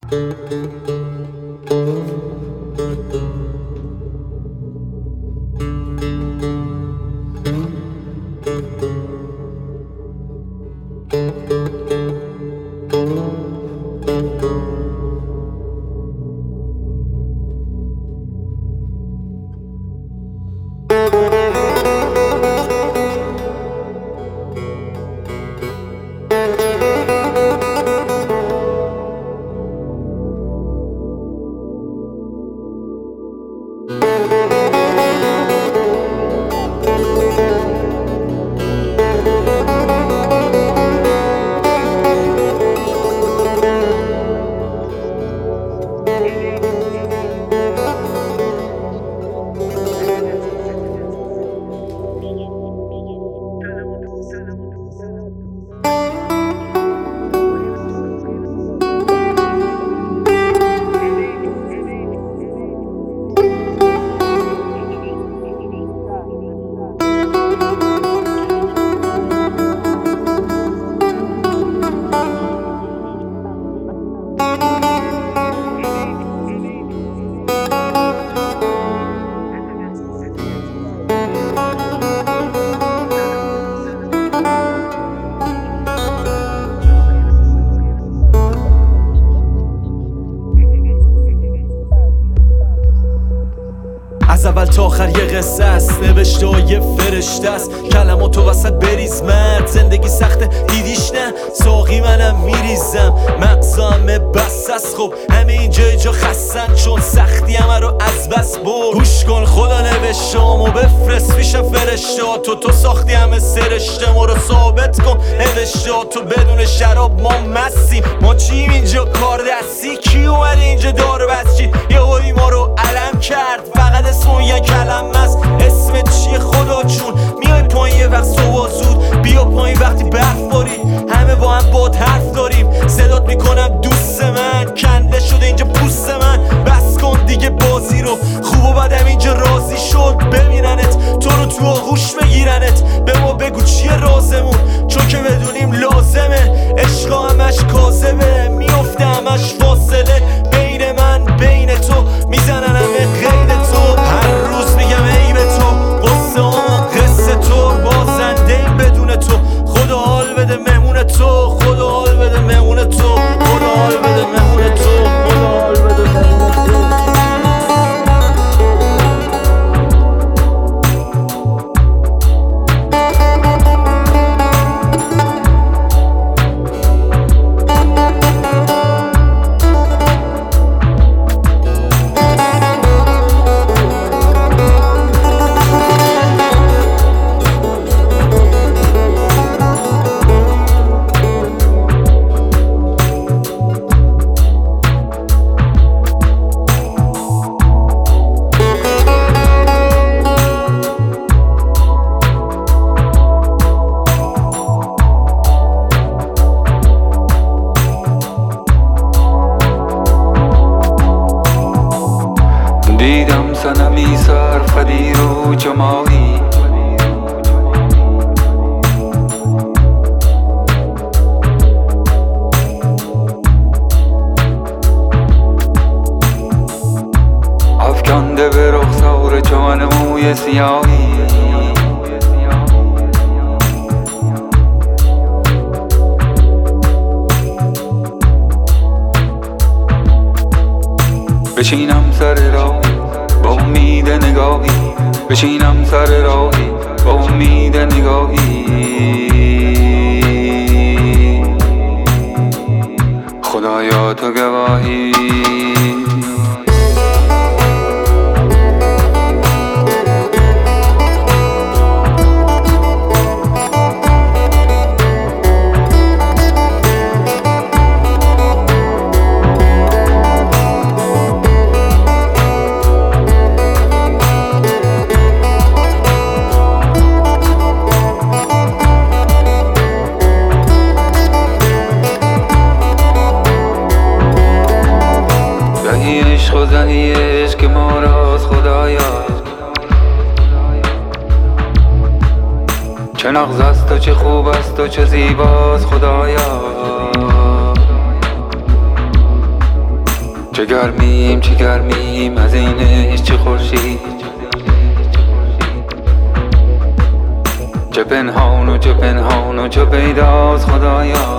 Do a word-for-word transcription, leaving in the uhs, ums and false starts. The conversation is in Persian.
از اول تا آخر یه قصه است، نوشته و یه فرشته است. کلماتو وسط بریز مرد، زندگی سخته دیدیش نه؟ ساقی منم میریزم، مغزم بس است. خب همه اینجا جا خستن چون سختی همه رو از بس برد. گوش کن خدا نوشتم و بفرست پیشم فرشته‌هاتو. تو ساختی همه سرشته ما رو ثابت کن نوشته‌هاتو. بدون شراب ما مستیم، ما چیم اینجا کار دستی؟ کی اومده اینجا دار بسچی؟ یه هایی ما رو علم کرد، فقط اسم یه کلمه است. اسمت چیه خدا چون؟ میای پایین یه وقت صبح زود، بیا پایین وقتی برف بارید. همه با هم باد حرف داریم، صدات میکنم دوست من. کنده شده اینجا پوست من، بس کن دیگه بازی رو. خوب و بدم اینجا راضی شد ببیننت، تو رو تو آغوش بگیرنت. به ما بگو چیه رازمون، چون که بدونیم لازمه. عشق همش کاذبه، میفته همش فاصله بین من بین تو. میزنن همه قید تو، هر روز میگم ای به تو. قصه ها قصه تو، بازنده این بدون تو. خدا حال بده مهمون تو، خدا حال بده مهمون تو. خدا حال بده مهمون تو، خدا حال بده مهمون تو. دیدم صنمی سرفدیر و جمالی، افکنده به رخسار چمن موی سیاهی. بشینم سر راهی با امید نگاهی، بشینم سر راهی با امید نگاهی. خدایا تو گواهی. عشق و زنی عشق ما راست خدایا، چه نغز است و چه خوب است و چه زیباست خدایا. چه گرمیم چه گرمیم از اینش چه خورشید، چه پنهان و چه پنهان و چه پیداست خدایا.